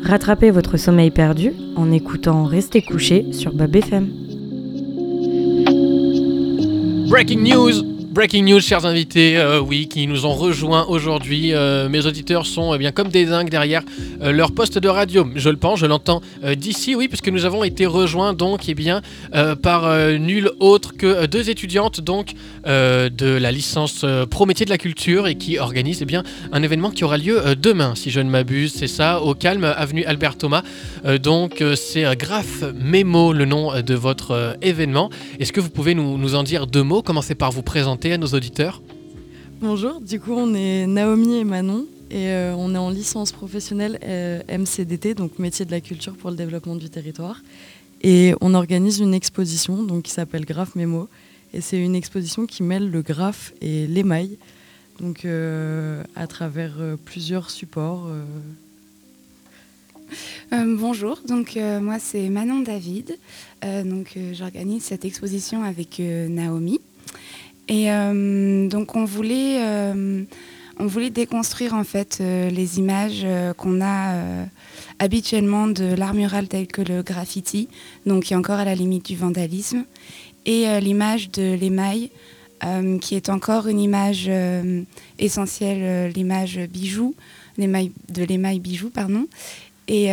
Rattrapez votre sommeil perdu en écoutant Restez couché sur Bab FM. Breaking news, chers invités, qui nous ont rejoints aujourd'hui. Mes auditeurs sont comme des dingues derrière leur poste de radio. Je le pense, je l'entends d'ici, oui, puisque nous avons été rejoints donc par nul autre que deux étudiantes de la licence Pro Métier de la Culture et qui organisent un événement qui aura lieu demain, si je ne m'abuse. C'est ça, au Calme, avenue Albert Thomas. C'est Graph Mémo, le nom de votre événement. Est-ce que vous pouvez nous en dire deux mots? Commencez par vous présenter à nos auditeurs. Bonjour, du coup on est Naomi et Manon et on est en licence professionnelle MCDT, donc métier de la culture pour le développement du territoire. Et on organise une exposition qui s'appelle Graph Mémo. Et c'est une exposition qui mêle le graphe et l'émail, à travers plusieurs supports. Bonjour, moi c'est Manon David. J'organise cette exposition avec Naomi. Et on voulait déconstruire en fait les images qu'on a habituellement de l'art mural tel que le graffiti, qui est encore à la limite du vandalisme, et l'image de l'émail, qui est encore une image essentielle, l'image bijou, l'émail bijou, pardon. Et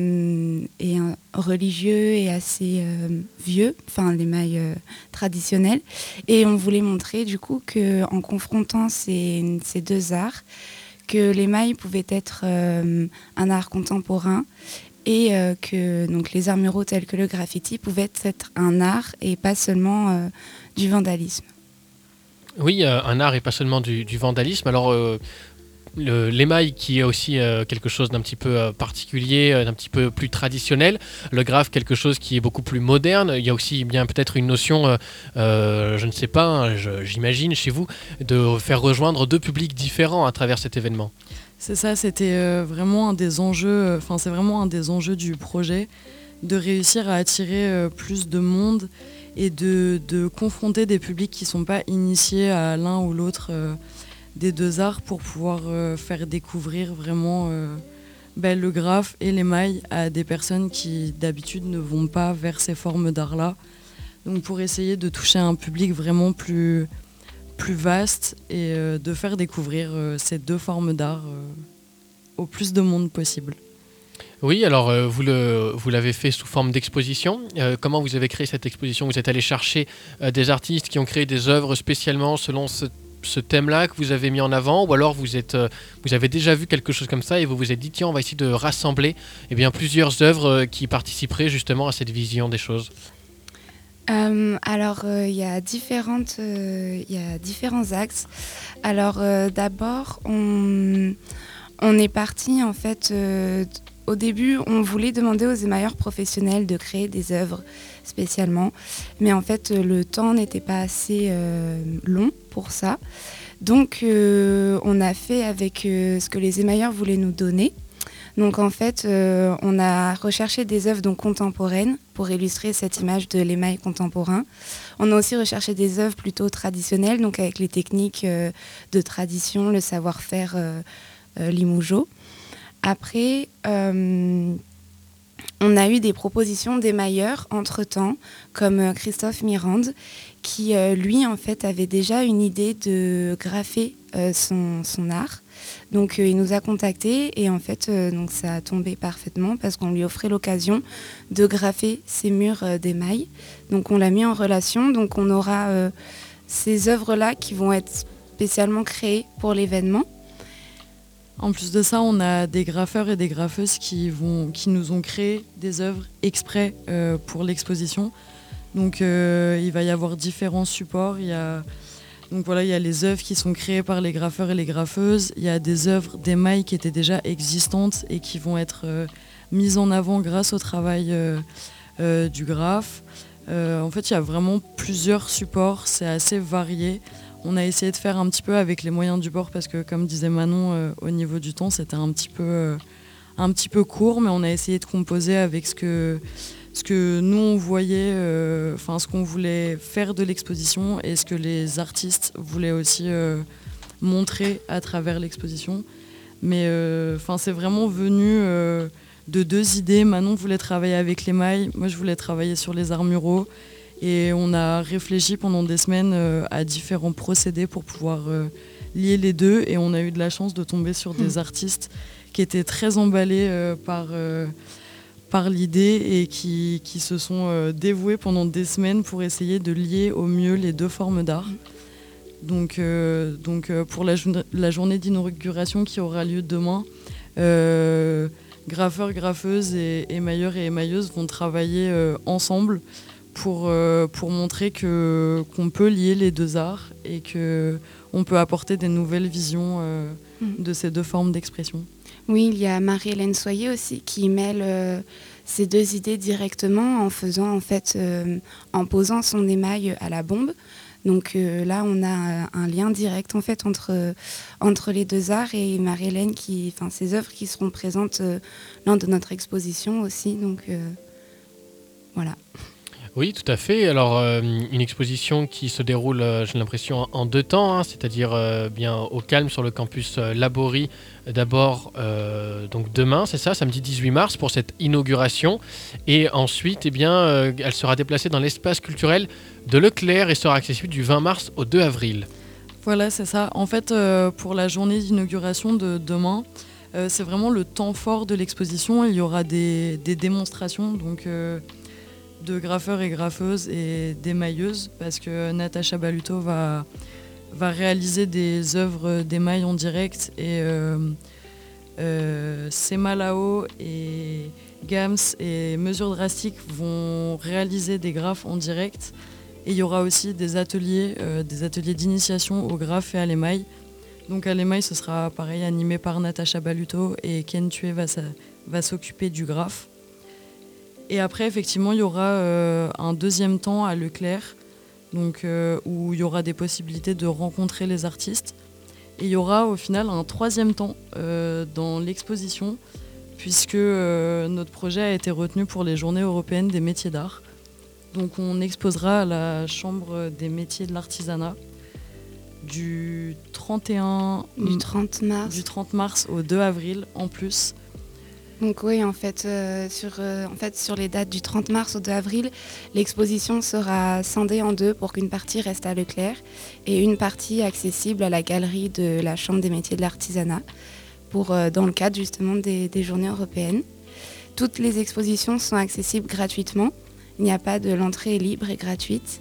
religieux et assez vieux, l'émail traditionnel. Et on voulait montrer du coup qu'en confrontant ces deux arts, que l'émail pouvait être un art contemporain et que les arts muraux tels que le graffiti pouvaient être un art et pas seulement du vandalisme. Oui, un art et pas seulement du vandalisme. Alors... l'émail qui est aussi quelque chose d'un petit peu particulier, d'un petit peu plus traditionnel. Le graphe, quelque chose qui est beaucoup plus moderne. Il y a aussi peut-être une notion, je ne sais pas, j'imagine chez vous, de faire rejoindre deux publics différents à travers cet événement. C'est ça, c'était vraiment un des enjeux, c'est vraiment un des enjeux du projet, de réussir à attirer plus de monde et de confronter des publics qui ne sont pas initiés à l'un ou l'autre des deux arts pour pouvoir faire découvrir vraiment le graphe et l'émail à des personnes qui d'habitude ne vont pas vers ces formes d'art-là. Donc pour essayer de toucher un public vraiment plus vaste et de faire découvrir ces deux formes d'art au plus de monde possible. Oui, alors vous l'avez fait sous forme d'exposition. Comment vous avez créé cette exposition? Vous êtes allé chercher des artistes qui ont créé des œuvres spécialement selon ce thème-là que vous avez mis en avant, ou alors vous avez déjà vu quelque chose comme ça et vous vous êtes dit tiens, on va essayer de rassembler plusieurs œuvres qui participeraient justement à cette vision des choses? Il y a différents axes. Alors d'abord, on est parti en fait. Au début, on voulait demander aux émailleurs professionnels de créer des œuvres spécialement, mais en fait, le temps n'était pas assez long pour ça. Donc, on a fait avec ce que les émailleurs voulaient nous donner. Donc, en fait, on a recherché des œuvres contemporaines pour illustrer cette image de l'émail contemporain. On a aussi recherché des œuvres plutôt traditionnelles, donc avec les techniques de tradition, le savoir-faire limougeot. Après, on a eu des propositions d'émailleurs entre-temps, comme Christophe Mirande, qui, lui, en fait, avait déjà une idée de graffer son art. Donc, il nous a contactés et, en fait, ça a tombé parfaitement parce qu'on lui offrait l'occasion de graffer ses murs d'émail. Donc, on l'a mis en relation. Donc, on aura ces œuvres-là qui vont être spécialement créées pour l'événement. En plus de ça, on a des graffeurs et des graffeuses qui nous ont créé des œuvres exprès pour l'exposition. Donc il va y avoir différents supports. Il y a les œuvres qui sont créées par les graffeurs et les graffeuses. Il y a des œuvres d'émail qui étaient déjà existantes et qui vont être mises en avant grâce au travail du graphe. En fait, il y a vraiment plusieurs supports. C'est assez varié. On a essayé de faire un petit peu avec les moyens du bord parce que, comme disait Manon, au niveau du temps, c'était un petit peu court, mais on a essayé de composer avec ce que nous on voyait, ce qu'on voulait faire de l'exposition et ce que les artistes voulaient aussi montrer à travers l'exposition. Mais c'est vraiment venu deux idées. Manon voulait travailler avec l'émail, moi je voulais travailler sur les arts muraux. Et on a réfléchi pendant des semaines à différents procédés pour pouvoir lier les deux. Et on a eu de la chance de tomber sur des artistes qui étaient très emballés par l'idée et qui se sont dévoués pendant des semaines pour essayer de lier au mieux les deux formes d'art. Donc pour la journée d'inauguration qui aura lieu demain, graffeurs, graffeuses et émailleurs et émailleuses vont travailler ensemble pour montrer qu'on peut lier les deux arts et qu'on peut apporter des nouvelles visions de ces deux formes d'expression. Oui, il y a Marie-Hélène Soyer aussi qui mêle ces deux idées directement en posant son émail à la bombe. Donc là, on a un lien direct en fait entre les deux arts et Marie-Hélène ses œuvres qui seront présentes lors de notre exposition aussi. Donc voilà. Oui, tout à fait. Alors, une exposition qui se déroule, j'ai l'impression, en deux temps, c'est-à-dire bien au calme sur le campus Laborie, d'abord donc demain, c'est ça, samedi 18 mars, pour cette inauguration. Et ensuite, elle sera déplacée dans l'espace culturel de Leclerc et sera accessible du 20 mars au 2 avril. Voilà, c'est ça. En fait, pour la journée d'inauguration de demain, c'est vraiment le temps fort de l'exposition. Il y aura des démonstrations, donc de graffeurs et graffeuses et d'émailleuses, parce que Natacha Baluto va réaliser des œuvres d'émail en direct et Sema Lao et Gams et Mesures Drastiques vont réaliser des graphes en direct. Et il y aura aussi des ateliers d'initiation au graphe et à l'émail. Donc à l'émail, ce sera pareil, animé par Natacha Baluto et Ken Thué va s'occuper du graphe. Et après, effectivement, il y aura un deuxième temps à Leclerc, donc, où il y aura des possibilités de rencontrer les artistes. Et il y aura au final un troisième temps dans l'exposition, puisque notre projet a été retenu pour les Journées européennes des métiers d'art. Donc on exposera à la Chambre des métiers de l'artisanat du 30 mars au 2 avril en plus. Donc oui, sur les dates du 30 mars au 2 avril, l'exposition sera scindée en deux pour qu'une partie reste à Leclerc et une partie accessible à la galerie de la Chambre des métiers de l'artisanat dans le cadre justement des Journées européennes. Toutes les expositions sont accessibles gratuitement. Il n'y a pas de l'entrée est libre et gratuite.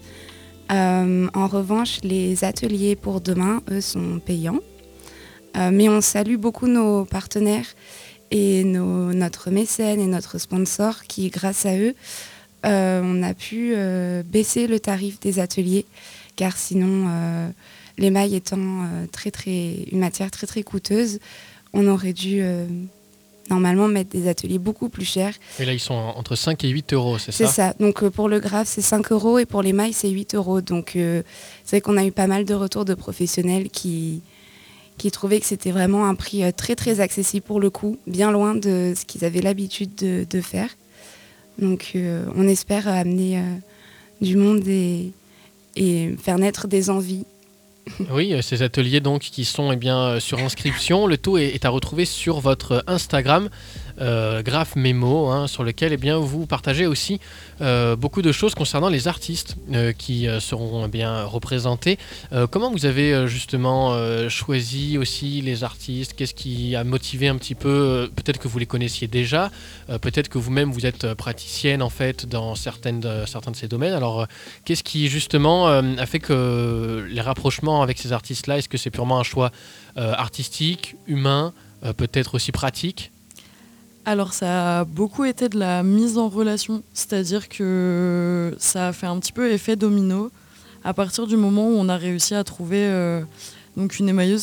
En revanche, les ateliers pour demain, eux, sont payants. Mais on salue beaucoup nos partenaires et notre mécène et notre sponsor qui, grâce à eux, on a pu baisser le tarif des ateliers, car sinon, l'émail étant une matière très très coûteuse, on aurait dû normalement mettre des ateliers beaucoup plus chers. Et là, ils sont entre 5 et 8 euros, c'est ça ? C'est ça. Donc pour le graphe, c'est 5 euros et pour l'émail, c'est 8 euros. Donc c'est vrai qu'on a eu pas mal de retours de professionnels qui trouvaient que c'était vraiment un prix très très accessible pour le coup, bien loin de ce qu'ils avaient l'habitude de faire. Donc on espère amener du monde et faire naître des envies. Oui, ces ateliers donc qui sont sur inscription. Le tout est à retrouver sur votre Instagram, Graph Memo, sur lequel vous partagez aussi beaucoup de choses concernant les artistes qui seront représentés. Comment vous avez justement choisi aussi les artistes ? Qu'est-ce qui a motivé un petit peu ? Peut-être que vous les connaissiez déjà, peut-être que vous-même vous êtes praticienne en fait dans certains de ces domaines. Alors qu'est-ce qui justement a fait que les rapprochements avec ces artistes-là, est-ce que c'est purement un choix artistique, humain, peut-être aussi pratique ? Alors ça a beaucoup été de la mise en relation, c'est-à-dire que ça a fait un petit peu effet domino. À partir du moment où on a réussi à trouver donc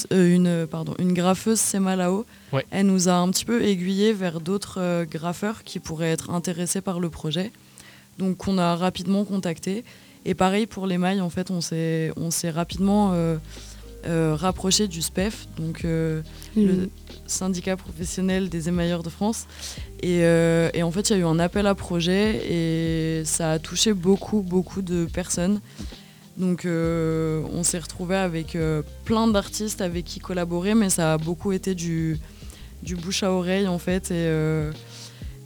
une graffeuse, Sema Lao, ouais. Elle nous a un petit peu aiguillé vers d'autres graffeurs qui pourraient être intéressés par le projet. Donc on a rapidement contacté. Et pareil pour l'émail, en fait, on s'est rapidement rapproché du SPEF, donc le syndicat professionnel des émailleurs de France. Et en fait, il y a eu un appel à projet et ça a touché beaucoup de personnes. Donc on s'est retrouvé avec plein d'artistes avec qui collaborer, mais ça a beaucoup été du bouche à oreille en fait.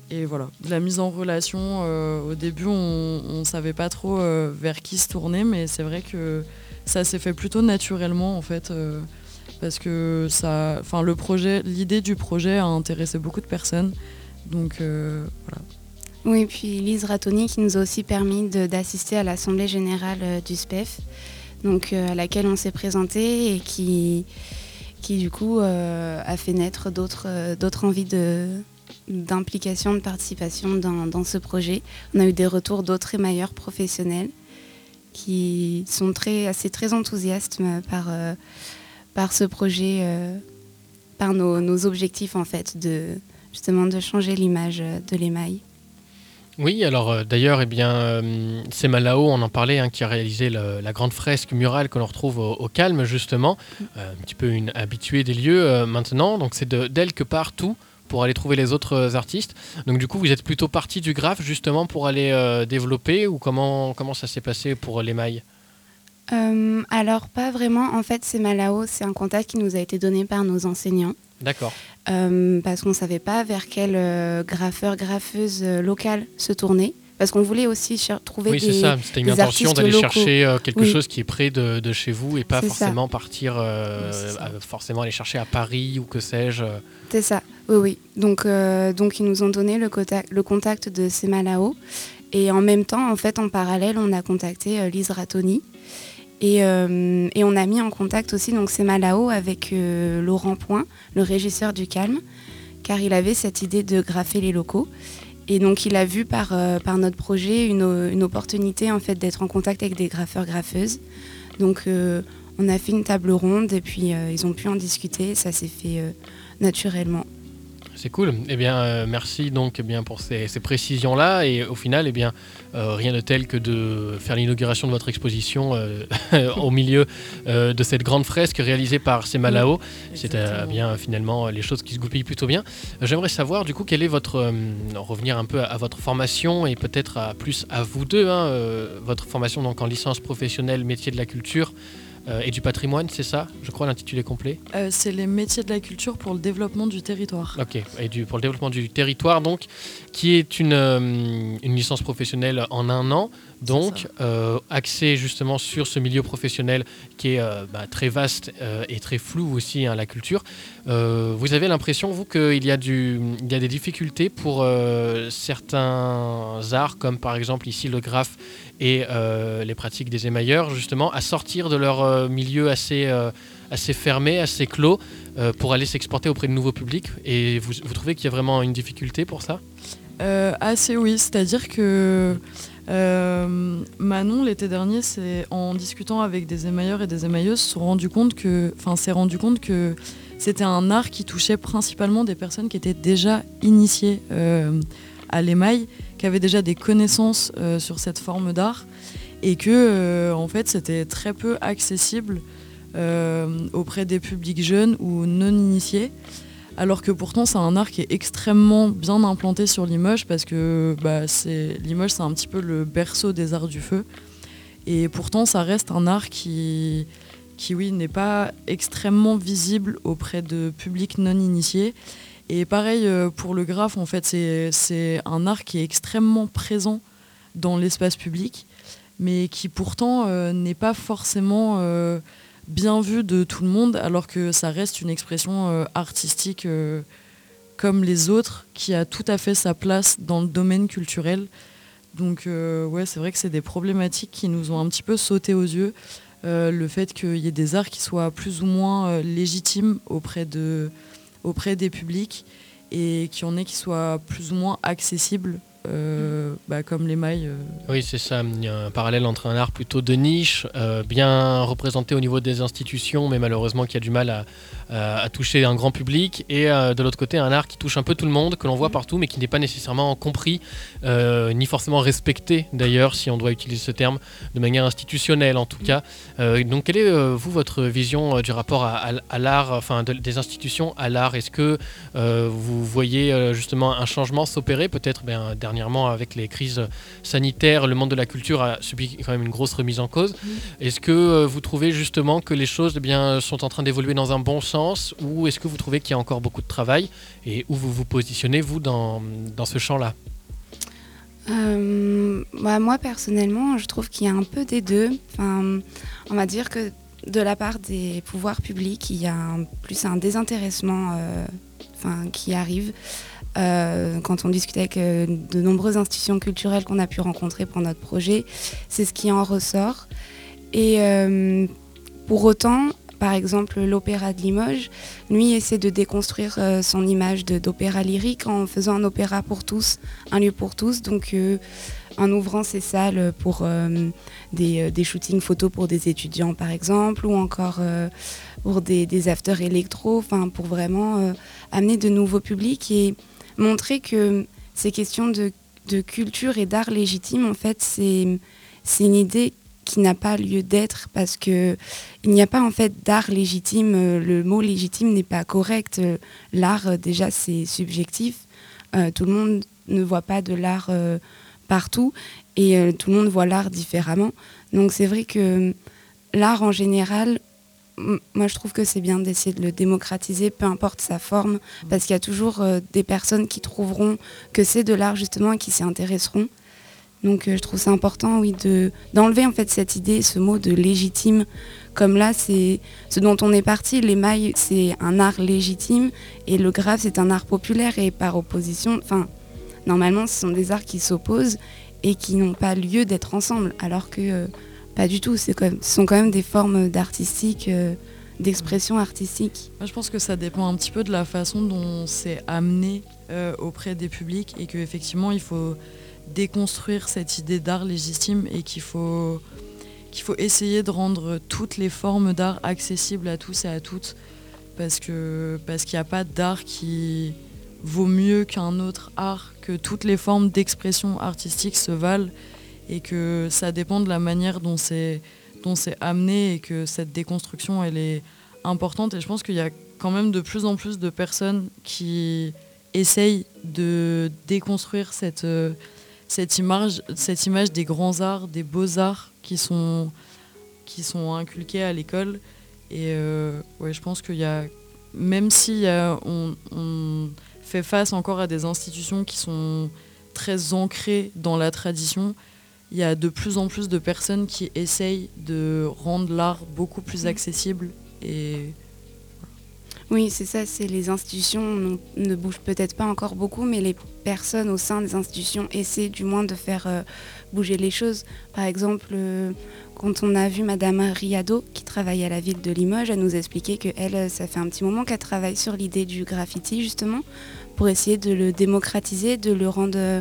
Et voilà, de la mise en relation, au début on savait pas trop vers qui se tourner, mais c'est vrai que ça s'est fait plutôt naturellement en fait, parce que l'idée du projet a intéressé beaucoup de personnes, donc voilà. Oui, puis Lise Ratoni qui nous a aussi permis d'assister à l'Assemblée Générale du SPEF, donc, à laquelle on s'est présenté et qui du coup a fait naître d'autres envies d'implication, de participation dans ce projet. On a eu des retours d'autres émailleurs professionnels qui sont très enthousiastes par ce projet, par nos objectifs en fait, justement de changer l'image de l'émail. Oui, alors d'ailleurs, c'est Malao, on en parlait, qui a réalisé la grande fresque murale que l'on retrouve au Calme, justement, un petit peu une habituée des lieux maintenant. Donc c'est d'elle que part tout pour aller trouver les autres artistes. Donc du coup, vous êtes plutôt parti du graphe, justement, pour aller développer, ou comment ça s'est passé pour l'émail ? Alors pas vraiment, en fait c'est Malao, c'est un contact qui nous a été donné par nos enseignants. D'accord. Parce qu'on ne savait pas vers quel graffeur, graffeuse locale se tourner. Parce qu'on voulait aussi trouver oui, des c'est ça. C'était une intention d'aller locaux. chercher quelque oui. chose qui est près de chez vous et pas C'est forcément ça. partir, forcément aller chercher à Paris ou que sais-je. C'est ça, oui. Donc ils nous ont donné le contact de Semalao. Et en même temps, en fait, en parallèle, on a contacté Lise Ratoni. Et on a mis en contact aussi donc Semalao avec Laurent Point, le régisseur du Calme, car il avait cette idée de graffer les locaux. Et donc il a vu par notre projet une opportunité en fait d'être en contact avec des graffeurs-graffeuses. Donc on a fait une table ronde et puis ils ont pu en discuter. Ça s'est fait naturellement. C'est cool. Merci donc pour ces précisions-là. Et au final, rien de tel que de faire l'inauguration de votre exposition au milieu de cette grande fresque réalisée par Semalao. C'est finalement les choses qui se goupillent plutôt bien. J'aimerais savoir du coup quelle est revenir un peu à votre formation et peut-être plus à vous deux. Votre formation donc en licence professionnelle métier de la culture. Et du patrimoine, c'est ça, je crois, l'intitulé complet. C'est les métiers de la culture pour le développement du territoire. Ok, et pour le développement du territoire, donc, qui est une licence professionnelle en 1 an, donc axée justement sur ce milieu professionnel qui est très vaste et très flou aussi, la culture. Vous avez l'impression, vous, qu'il y a des difficultés pour certains arts, comme par exemple ici le graphe et les pratiques des émailleurs, justement, à sortir de leur milieu assez fermé, assez clos, pour aller s'exporter auprès de nouveaux publics. Et vous trouvez qu'il y a vraiment une difficulté pour ça ? Assez oui, c'est-à-dire que Manon, l'été dernier, en discutant avec des émailleurs et des émailleuses, s'est rendu compte que c'était un art qui touchait principalement des personnes qui étaient déjà initiées à l'émail, qui avaient déjà des connaissances sur cette forme d'art, et que en fait c'était très peu accessible auprès des publics jeunes ou non initiés, alors que pourtant c'est un art qui est extrêmement bien implanté sur Limoges, parce que Limoges c'est un petit peu le berceau des arts du feu, et pourtant ça reste un art qui n'est pas extrêmement visible auprès de publics non initiés. Et pareil pour le graphe, en fait, c'est un art qui est extrêmement présent dans l'espace public, mais qui pourtant n'est pas forcément bien vu de tout le monde, alors que ça reste une expression artistique comme les autres, qui a tout à fait sa place dans le domaine culturel. Donc c'est vrai que c'est des problématiques qui nous ont un petit peu sauté aux yeux. Le fait qu'il y ait des arts qui soient plus ou moins légitimes auprès des publics, et qu'il y en ait qui soient plus ou moins accessibles, comme l'émail. Oui, c'est ça. Il y a un parallèle entre un art plutôt de niche, bien représenté au niveau des institutions, mais malheureusement qui a du mal à toucher un grand public, et de l'autre côté, un art qui touche un peu tout le monde, que l'on voit partout, mais qui n'est pas nécessairement compris, ni forcément respecté, d'ailleurs, si on doit utiliser ce terme, de manière institutionnelle en tout cas. Donc, quelle est, votre vision du rapport à l'art, des institutions à l'art ? Est-ce que vous voyez justement un changement s'opérer, peut-être dernièrement avec les crises sanitaires, le monde de la culture a subi quand même une grosse remise en cause. Est-ce que vous trouvez justement que les choses sont en train d'évoluer dans un bon sens, ou est-ce que vous trouvez qu'il y a encore beaucoup de travail, et où vous vous positionnez vous dans ce champ-là? Moi personnellement, je trouve qu'il y a un peu des deux. Enfin, on va dire que de la part des pouvoirs publics, il y a plus un désintéressement qui arrive. Quand on discute avec de nombreuses institutions culturelles qu'on a pu rencontrer pour notre projet, c'est ce qui en ressort. Et pour autant, par exemple, l'Opéra de Limoges, lui, essaie de déconstruire son image d'opéra lyrique en faisant un opéra pour tous, un lieu pour tous. Donc, en ouvrant ses salles pour des shootings photos pour des étudiants, par exemple, ou encore pour des afters électro, pour vraiment amener de nouveaux publics et montrer que ces questions de culture et d'art légitime, en fait, c'est une idée qui n'a pas lieu d'être, parce que il n'y a pas en fait d'art légitime. Le mot légitime n'est pas correct. L'art, déjà, c'est subjectif. Tout le monde ne voit pas de l'art partout, et tout le monde voit l'art différemment. Donc c'est vrai que l'art en général, moi je trouve que c'est bien d'essayer de le démocratiser, peu importe sa forme, parce qu'il y a toujours des personnes qui trouveront que c'est de l'art justement et qui s'y intéresseront. Donc je trouve ça important, oui, d'enlever en fait cette idée, ce mot de légitime. Comme là, c'est ce dont on est parti. L'émail, c'est un art légitime, et le graphe, c'est un art populaire, et par opposition, normalement, ce sont des arts qui s'opposent et qui n'ont pas lieu d'être ensemble, alors que pas du tout. Ce sont quand même des formes d'expression artistique. Moi, je pense que ça dépend un petit peu de la façon dont c'est amené auprès des publics, et qu'effectivement, il faut déconstruire cette idée d'art légitime, et qu'il faut essayer de rendre toutes les formes d'art accessibles à tous et à toutes, parce qu'il n'y a pas d'art qui vaut mieux qu'un autre art, que toutes les formes d'expression artistique se valent, et que ça dépend de la manière dont c'est amené, et que cette déconstruction, elle est importante. Et je pense qu'il y a quand même de plus en plus de personnes qui essayent de déconstruire cette image des grands arts, des beaux-arts qui sont inculqués à l'école. Et je pense qu'il y a, même si on fait face encore à des institutions qui sont très ancrées dans la tradition, il y a de plus en plus de personnes qui essayent de rendre l'art beaucoup plus accessible. Et oui, c'est ça, c'est les institutions ne bougent peut-être pas encore beaucoup, mais les personnes au sein des institutions essaient du moins de faire bouger les choses. Par exemple, quand on a vu Madame Riado, qui travaille à la ville de Limoges, elle nous expliquait qu'elle, ça fait un petit moment qu'elle travaille sur l'idée du graffiti, justement, pour essayer de le démocratiser, de le rendre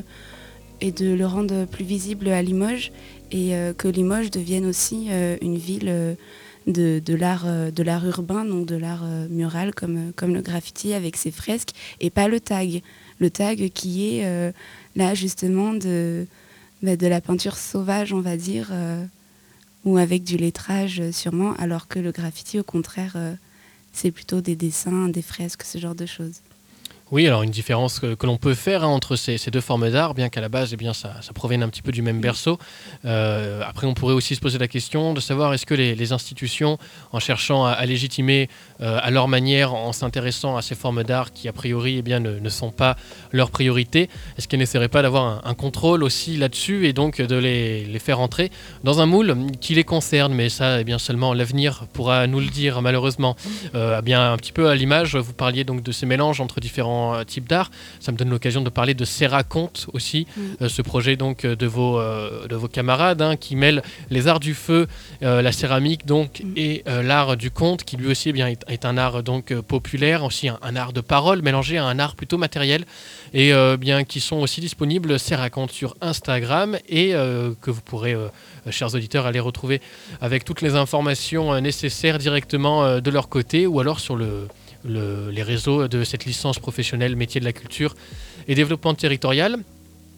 plus visible à Limoges, et que Limoges devienne aussi une ville de l'art urbain, donc de l'art mural comme le graffiti avec ses fresques, et pas le tag. Le tag qui est là justement de la peinture sauvage, on va dire, ou avec du lettrage sûrement, alors que le graffiti, au contraire, c'est plutôt des dessins, des fresques, ce genre de choses. Oui, alors une différence que l'on peut faire entre ces deux formes d'art, bien qu'à la base, ça provienne un petit peu du même berceau. Après, on pourrait aussi se poser la question de savoir, est-ce que les institutions, en cherchant à légitimer à leur manière, en s'intéressant à ces formes d'art qui, a priori, ne sont pas leur priorité, est-ce qu'elles n'essaieraient pas d'avoir un contrôle aussi là-dessus, et donc de les faire entrer dans un moule qui les concerne? Mais ça, seulement l'avenir pourra nous le dire, malheureusement. Un petit peu à l'image, vous parliez donc de ces mélanges entre différents types d'art. Ça me donne l'occasion de parler de Serraconte aussi, ce projet donc de vos camarades, qui mêle les arts du feu, la céramique donc, et l'art du conte, qui lui aussi est un art donc populaire, aussi un art de parole mélangé à un art plutôt matériel, et qui sont aussi disponibles Serraconte sur Instagram, et que vous pourrez, chers auditeurs, aller retrouver avec toutes les informations nécessaires directement de leur côté, ou alors sur les réseaux de cette licence professionnelle métier de la culture et développement territorial.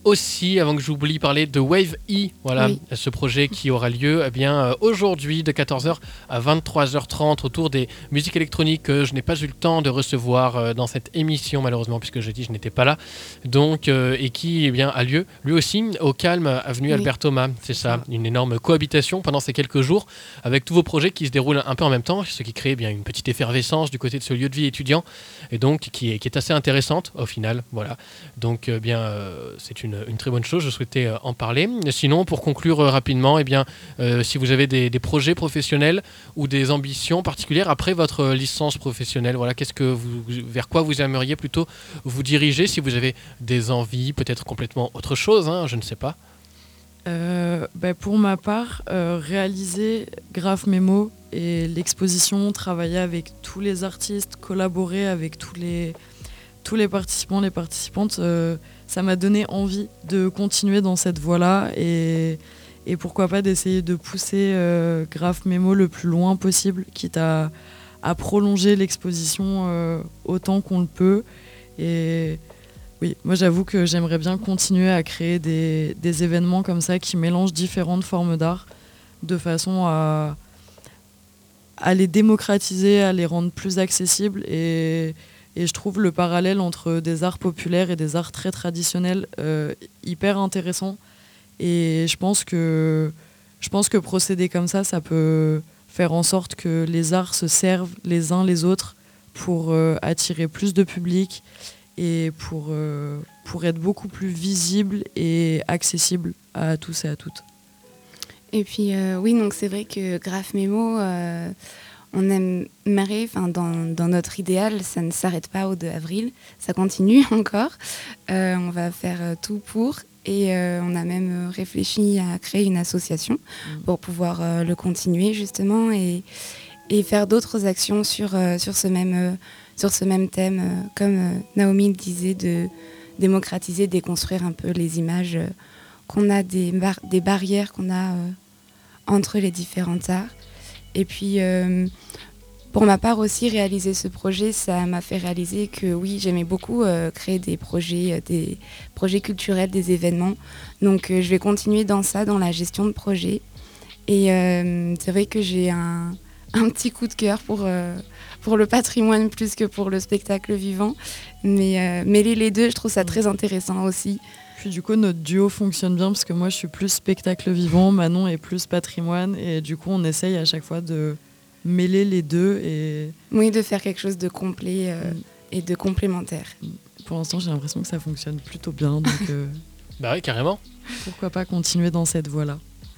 aussi, avant que j'oublie, parler de Wave E, voilà, Oui. ce projet qui aura lieu aujourd'hui de 14h à 23h30 autour des musiques électroniques que je n'ai pas eu le temps de recevoir dans cette émission malheureusement puisque jeudi je n'étais pas là, donc et qui a lieu lui aussi au Calme avenue Oui. Albert Thomas, c'est ça, une énorme cohabitation pendant ces quelques jours avec tous vos projets qui se déroulent un peu en même temps, ce qui crée une petite effervescence du côté de ce lieu de vie étudiant et donc qui est assez intéressante au final, voilà, donc c'est une très bonne chose, je souhaitais en parler. Sinon, pour conclure rapidement, si vous avez des projets professionnels ou des ambitions particulières après votre licence professionnelle, voilà, vers quoi vous aimeriez plutôt vous diriger si vous avez des envies, peut-être complètement autre chose, je ne sais pas. Pour ma part, réaliser Graph Memo et l'exposition, travailler avec tous les artistes, collaborer avec tous les participants, les participantes, ça m'a donné envie de continuer dans cette voie-là et pourquoi pas d'essayer de pousser Graph Memo le plus loin possible, quitte à prolonger l'exposition autant qu'on le peut. Et oui, moi j'avoue que j'aimerais bien continuer à créer des événements comme ça qui mélangent différentes formes d'art de façon à les démocratiser, à les rendre plus accessibles et je trouve le parallèle entre des arts populaires et des arts très traditionnels hyper intéressant. Et je pense que procéder comme ça peut faire en sorte que les arts se servent les uns les autres pour attirer plus de public et pour être beaucoup plus visible et accessible à tous et à toutes. Et puis oui, donc c'est vrai que Graph Memo, on aimerait, dans notre idéal, ça ne s'arrête pas au 2 avril, ça continue encore. On va faire tout pour et on a même réfléchi à créer une association pour pouvoir le continuer justement et faire d'autres actions sur ce même thème, comme Naomi le disait, de démocratiser, déconstruire un peu les images qu'on a, des barrières qu'on a entre les différents arts. Et puis, pour ma part aussi, réaliser ce projet, ça m'a fait réaliser que oui, j'aimais beaucoup créer des projets culturels, des événements. Donc, je vais continuer dans ça, dans la gestion de projets. Et c'est vrai que j'ai un petit coup de cœur pour le patrimoine plus que pour le spectacle vivant. Mais mêler les deux, je trouve ça très intéressant aussi. Puis du coup, notre duo fonctionne bien parce que moi, je suis plus spectacle vivant, Manon est plus patrimoine. Et du coup, on essaye à chaque fois de mêler les deux. Oui, de faire quelque chose de complet et de complémentaire. Pour l'instant, j'ai l'impression que ça fonctionne plutôt bien. Donc, Bah oui, carrément. Pourquoi pas continuer dans cette voie-là.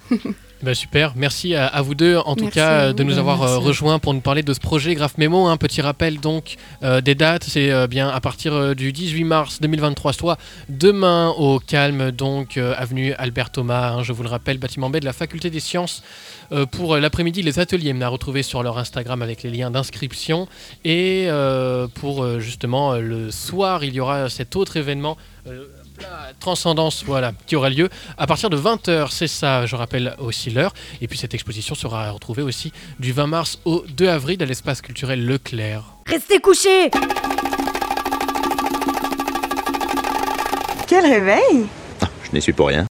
Super, merci à vous deux en tout cas de nous avoir rejoints pour nous parler de ce projet Graph Memo. Un petit rappel donc des dates, c'est bien à partir du 18 mars 2023, soit demain au Calme, donc avenue Albert Thomas, je vous le rappelle, bâtiment B de la Faculté des Sciences. Pour l'après-midi, les ateliers à retrouver sur leur Instagram avec les liens d'inscription. Et pour justement le soir, il y aura cet autre événement Transcendance, voilà, qui aura lieu à partir de 20h, c'est ça, je rappelle aussi l'heure. Et puis cette exposition sera retrouvée aussi du 20 mars au 2 avril à l'espace culturel Leclerc. Restez couchés! Quel réveil! Je n'y suis pour rien.